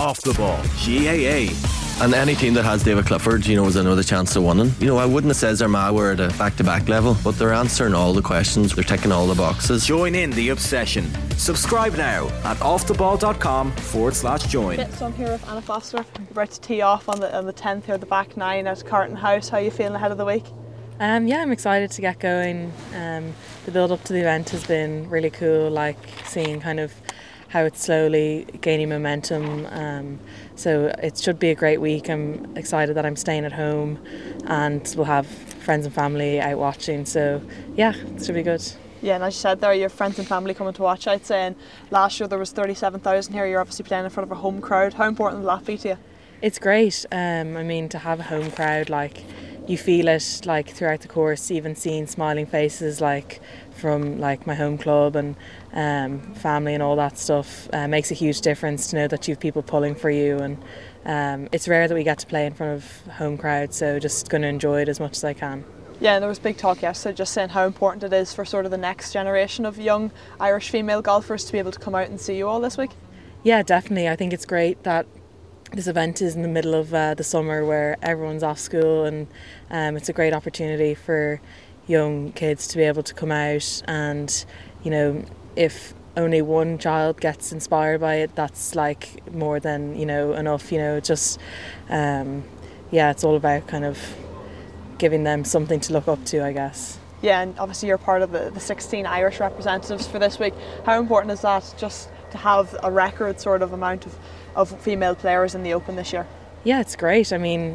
Off the Ball, GAA. And any team that has David Clifford, has another chance of winning. I wouldn't have said Armagh were at a back-to-back level, but they're answering all the questions. They're ticking all the boxes. Join in the obsession. Subscribe now at offtheball.com/join. So I'm here with Anna Foster. We're about to tee off on the 10th here, the back nine at Carton House. How are you feeling ahead of the week? I'm excited to get going. The build up to the event has been really cool, seeing kind of how it's slowly gaining momentum. So it should be a great week. I'm excited that I'm staying at home and we'll have friends and family out watching. So yeah, it should be good. Yeah, and as you said there, your friends and family coming to watch. I'd say last year there was 37,000 here. You're obviously playing in front of a home crowd. How important will that be to you? It's great. To have a home crowd, you feel it throughout the course, even seeing smiling faces from my home club and family and all that stuff makes a huge difference to know that you have people pulling for you, and it's rare that we get to play in front of home crowds, so just going to enjoy it as much as I can. Yeah, and there was big talk yesterday just saying how important it is for sort of the next generation of young Irish female golfers to be able to come out and see you all this week. Yeah, definitely. I think it's great that this event is in the middle of the summer where everyone's off school, and it's a great opportunity for young kids to be able to come out, and if only one child gets inspired by it, that's more than enough. It's all about kind of giving them something to look up to, I guess. Yeah, and obviously you're part of the 16 Irish representatives for this week. How important is that, just to have a record sort of amount of female players in the Open this year? Yeah, it's great. I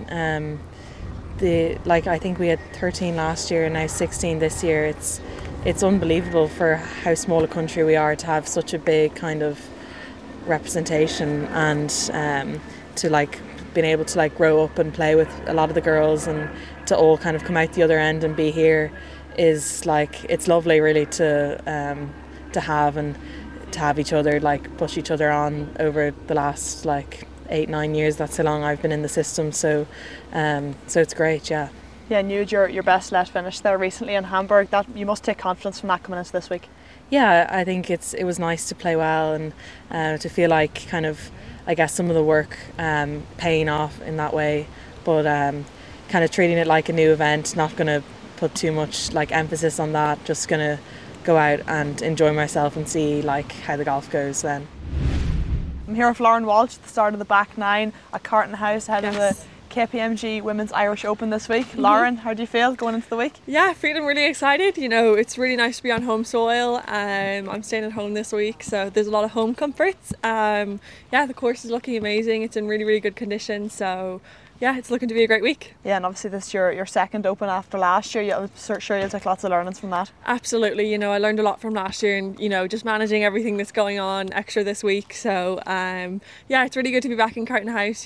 think we had 13 last year and now 16 this year. It's unbelievable for how small a country we are to have such a big kind of representation, and to being able to grow up and play with a lot of the girls, and to all kind of come out the other end and be here is it's lovely really to have, and to have each other push each other on over the last 8-9 years. That's how long I've been in the system, so it's great. Yeah, and you had your best let finish there recently in Hamburg. That you must take confidence from that coming into this week. Yeah, I think it was nice to play well, and to feel kind of, I guess, some of the work paying off in that way, but kind of treating it like a new event, not going to put too much emphasis on that, just going to go out and enjoy myself and see how the golf goes then. I'm here with Lauren Walsh at the start of the back nine at Carton House ahead of the KPMG Women's Irish Open this week. Lauren, how do you feel going into the week? Yeah, feeling really excited. It's really nice to be on home soil. I'm staying at home this week, so there's a lot of home comforts. The course is looking amazing. It's in really, really good condition, so yeah, it's looking to be a great week. Yeah, and obviously this is your second Open after last year. I'm sure you'll take lots of learnings from that. Absolutely. I learned a lot from last year, and just managing everything that's going on extra this week. So it's really good to be back in Carton House.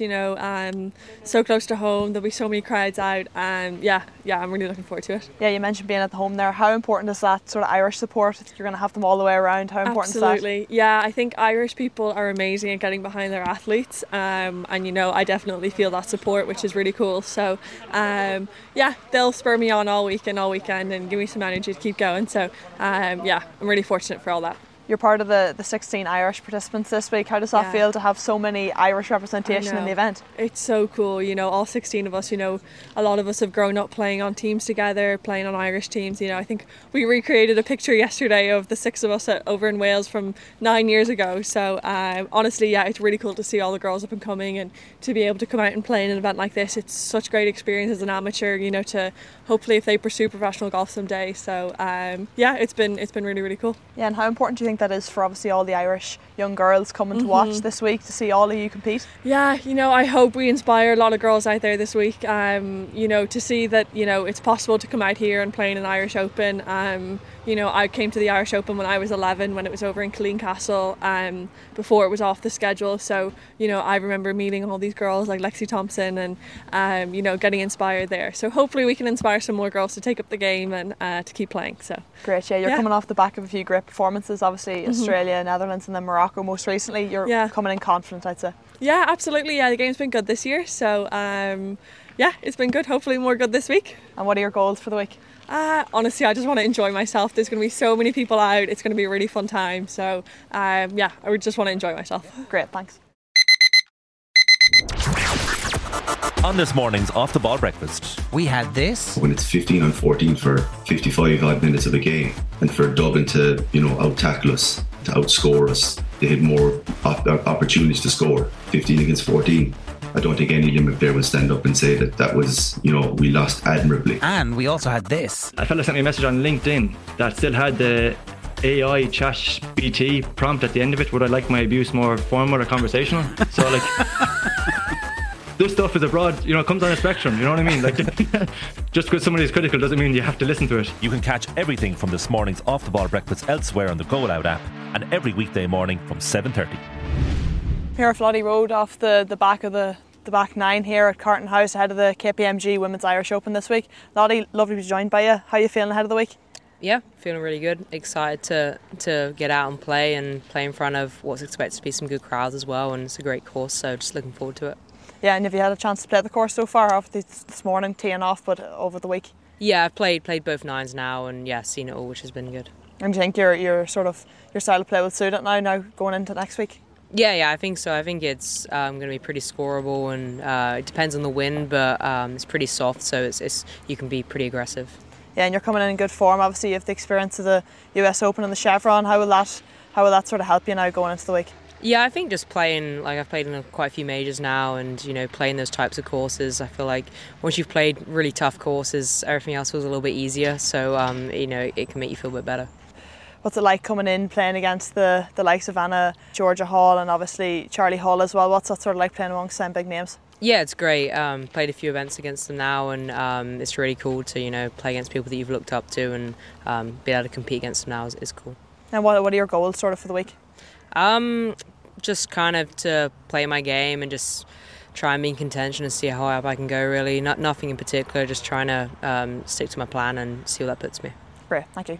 So close to home. There'll be so many crowds out, and I'm really looking forward to it. Yeah, you mentioned being at the home there. How important is that sort of Irish support? You're going to have them all the way around. How important is that? Absolutely. Yeah, I think Irish people are amazing at getting behind their athletes, and I definitely feel that support, which is really cool. So they'll spur me on all week and all weekend and give me some energy to keep going. So I'm really fortunate for all that. You're part of the 16 Irish participants this week. How does that feel to have so many Irish representation in the event? It's so cool, all 16 of us, a lot of us have grown up playing on teams together, playing on Irish teams. I think we recreated a picture yesterday of the 6 of us over in Wales from 9 years ago. So honestly, it's really cool to see all the girls up and coming, and to be able to come out and play in an event like this. It's such a great experience as an amateur, to hopefully if they pursue professional golf someday. So it's been really, really cool. Yeah, and how important do you think that is for obviously all the Irish young girls coming to watch this week, to see all of you compete? Yeah, I hope we inspire a lot of girls out there this week, to see that, it's possible to come out here and play in an Irish Open. I came to the Irish Open when I was 11, when it was over in Killeen Castle, before it was off the schedule. So, I remember meeting all these girls like Lexi Thompson and, getting inspired there. So hopefully we can inspire some more girls to take up the game and to keep playing. So great. Yeah, you're coming off the back of a few great performances, obviously Australia, Netherlands and then Morocco most recently. You're coming in confident, I'd say. Yeah, absolutely. Yeah, the game's been good this year. So it's been good. Hopefully more good this week. And what are your goals for the week? Honestly, I just want to enjoy myself. There's going to be so many people out. It's going to be a really fun time. So I just want to enjoy myself. Great, thanks. On this morning's Off the Ball Breakfast. We had this. When it's 15 on 14 for 55 odd minutes of a game, and for Dublin to, out-tackle us, to outscore us, they had more opportunities to score, 15 against 14. I don't think any Limerick player would stand up and say that was, we lost admirably. And we also had this. A fella sent me a message on LinkedIn that still had the AI ChatGPT prompt at the end of it. Would I like my abuse more formal or conversational? So this stuff is abroad, it comes on a spectrum, you know what I mean? Just because somebody is critical doesn't mean you have to listen to it. You can catch everything from this morning's Off the Ball Breakfast elsewhere on the Go Loud app and every weekday morning from 7:30. Here at Floddy Road off the back of the back nine here at Carton House ahead of the KPMG Women's Irish Open this week. Lottie, lovely to be joined by you. How are you feeling ahead of the week? Yeah, feeling really good. Excited to get out and play in front of what's expected to be some good crowds as well, and it's a great course, so just looking forward to it. Yeah, and have you had a chance to play the course so far? Obviously this morning teeing off, but over the week? Yeah, I've played both nines now, and seen it all, which has been good. And do you think your style of play will suit it now going into next week? Yeah, I think so. I think it's going to be pretty scoreable, and it depends on the wind, but it's pretty soft, so it's you can be pretty aggressive. Yeah, and you're coming in good form. Obviously, you have the experience of the US Open and the Chevron. How will that sort of help you now going into the week? Yeah, I think just playing, I've played in quite a few majors now, and playing those types of courses, I feel like once you've played really tough courses, everything else feels a little bit easier, so it can make you feel a bit better. What's it like coming in playing against the likes of Anna, Georgia Hall, and obviously Charlie Hall as well? What's that sort of like playing amongst some big names? Yeah, it's great. Played a few events against them now, and it's really cool to play against people that you've looked up to, and be able to compete against them now is cool. And what are your goals sort of for the week? Just kind of to play my game and just try and be in contention and see how high up I can go, really. Nothing in particular, just trying to stick to my plan and see where that puts me. Great, thank you.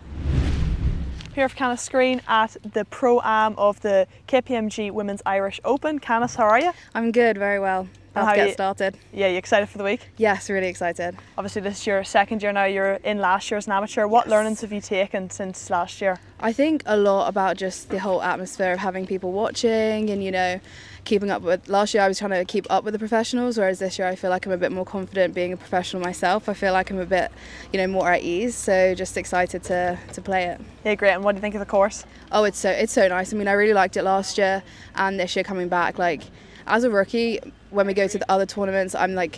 Here for Canis Screen at the Pro-Am of the KPMG Women's Irish Open. Canis, how are you? I'm good, very well. Let's get started. Yeah, you excited for the week? Yes, really excited. Obviously this is your second year now, you're in last year as an amateur. What learnings have you taken since last year? I think a lot about just the whole atmosphere of having people watching and, keeping up with... Last year I was trying to keep up with the professionals, whereas this year I feel like I'm a bit more confident being a professional myself. I feel like I'm a bit, more at ease, so just excited to play it. Yeah, great. And what do you think of the course? Oh, it's so nice. I mean, I really liked it last year, and this year coming back, as a rookie, when we go to the other tournaments,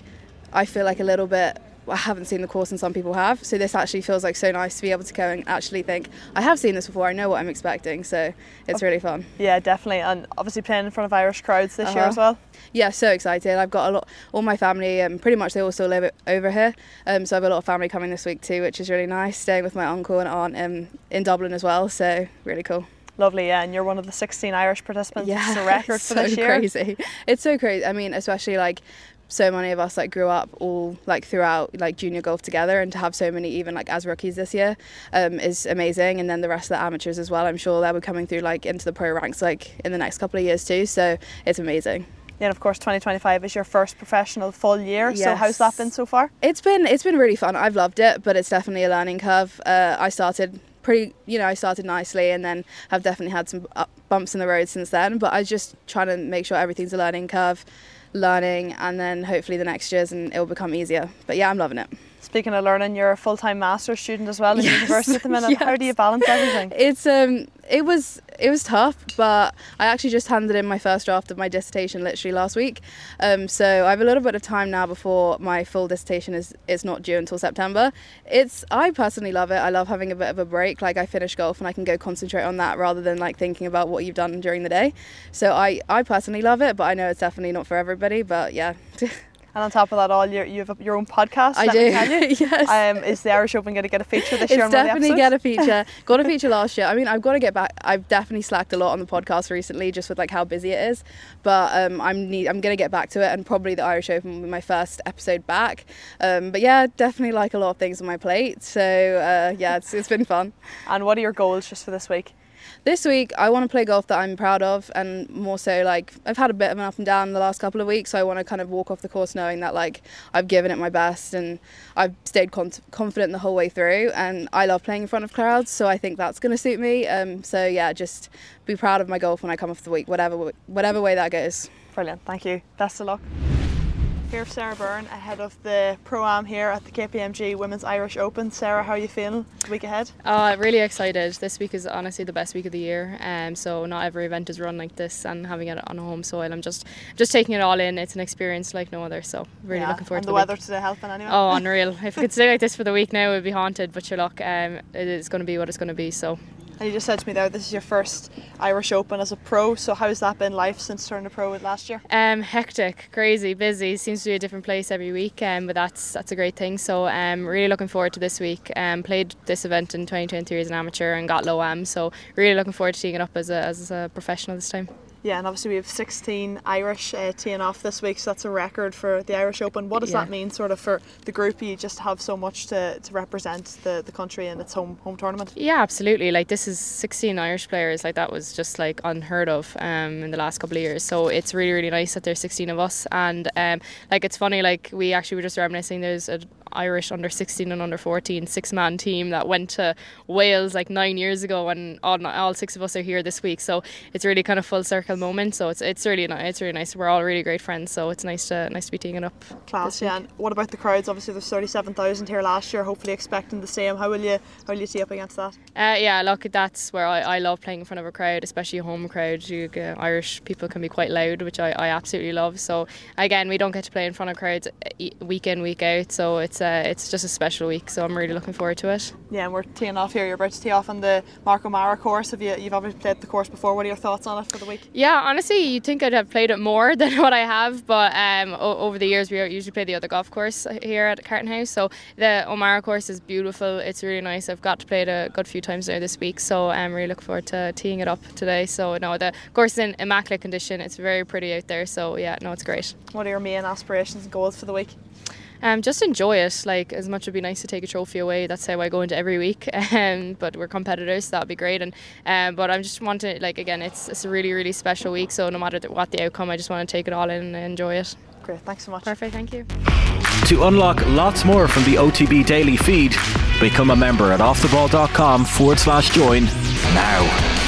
I feel like a little bit, I haven't seen the course and some people have, so this actually feels like so nice to be able to go and actually think, I have seen this before, I know what I'm expecting, so it's really fun. Yeah, definitely, and obviously playing in front of Irish crowds this year as well. Yeah, so excited. I've got all my family, pretty much they all still live over here, so I have a lot of family coming this week too, which is really nice, staying with my uncle and aunt in Dublin as well, so really cool. Lovely, yeah, and you're one of the 16 Irish participants. Yeah, it's a record for this year. Crazy. It's so crazy. I mean, especially so many of us grew up all throughout junior golf together, and to have so many even as rookies this year is amazing. And then the rest of the amateurs as well, I'm sure they'll be coming through into the pro ranks in the next couple of years too, so it's amazing. Yeah, and of course 2025 is your first professional full year. Yes. So how's that been so far? It's been really fun. I've loved it, but it's definitely a learning curve. I started nicely, and then have definitely had some bumps in the road since then, but I just trying to make sure everything's a learning curve, and then hopefully the next years and it'll become easier. But yeah, I'm loving it. Speaking of learning, you're a full-time master's student as well at university at the minute. Yes. How do you balance everything? It was tough, but I actually just handed in my first draft of my dissertation literally last week. So I have a little bit of time now before my full dissertation is not due until September. I personally love it. I love having a bit of a break. I finish golf and I can go concentrate on that rather than thinking about what you've done during the day. So I personally love it, but I know it's definitely not for everybody, but yeah. And on top of that you have your own podcast. I do, yes. Is the Irish Open going to get a feature this year? It's definitely get a feature. Got a feature last year. I mean, I've got to get back. I've definitely slacked a lot on the podcast recently, just with how busy it is. But I'm going to get back to it, and probably the Irish Open will be my first episode back. But yeah, definitely a lot of things on my plate. So yeah, it's been fun. And what are your goals just for this week? This week, I want to play golf that I'm proud of, and more so I've had a bit of an up and down the last couple of weeks, so I want to kind of walk off the course knowing that I've given it my best and I've stayed confident the whole way through, and I love playing in front of crowds, so I think that's going to suit me. So yeah, just be proud of my golf when I come off the week, whatever way that goes. Brilliant, thank you. Best of luck. Here, Sarah Byrne, ahead of the Pro-Am here at the KPMG Women's Irish Open. Sarah, how are you feeling the week ahead? Really excited. This week is honestly the best week of the year. So not every event is run like this, and having it on a home soil, I'm just taking it all in. It's an experience like no other. So really looking forward to the weather today helping anyway. Oh, unreal! If it could stay like this for the week now, we'd be haunted. But sure, look, it is going to be what it's going to be. So. And you just said to me there, this is your first Irish Open as a pro, so how's that been life since turning pro last year? Hectic, crazy, busy. Seems to be a different place every week, but that's a great thing. So really looking forward to this week. Played this event in 2023 as an amateur and got low-am, so really looking forward to teeing it up as a professional this time. Yeah, and obviously we have 16 Irish teeing off this week, so that's a record for the Irish Open. What does that mean sort of for the group? You just have so much to represent the country in its home tournament. Yeah, absolutely. Like, this is 16 Irish players. Like, that was just like unheard of in the last couple of years. So it's really, really nice that there's 16 of us. And like, it's funny, like, we actually were just reminiscing, there's an Irish under 16 and under 14 6-man team that went to Wales like 9 years ago, and all 6 of us are here this week. So it's really kind of full circle moment. So it's really nice. We're all really great friends. So it's nice to be teeing it up. Class, yeah. And what about the crowds? Obviously there's 37,000 here last year. Hopefully expecting the same. How will you tee up against that? Yeah, look, that's where I love playing in front of a crowd, especially a home crowd. Irish people can be quite loud, which I absolutely love. So again, we don't get to play in front of crowds week in, week out. So it's just a special week. So I'm really looking forward to it. Yeah, and we're teeing off here. You're about to tee off on the Mark O'Mara course. You've obviously played the course before. What are your thoughts on it for the week? Yeah, honestly, you'd think I'd have played it more than what I have, but over the years we usually play the other golf course here at Carton House. So the O'Mara course is beautiful. It's really nice. I've got to play it a good few times now this week, so I'm really looking forward to teeing it up today. So no, the course is in immaculate condition. It's very pretty out there. So yeah, no, it's great. What are your main aspirations and goals for the week? Just enjoy it. Like, as much, it'd be nice to take a trophy away. That's how I go into every week. But we're competitors, so that'd be great. And but I just want to, like, again, it's a really, really special week. So no matter what the outcome, I just want to take it all in and enjoy it. Great, thanks so much. Perfect, thank you. To unlock lots more from the OTB Daily feed, become a member at offtheball.com/join now.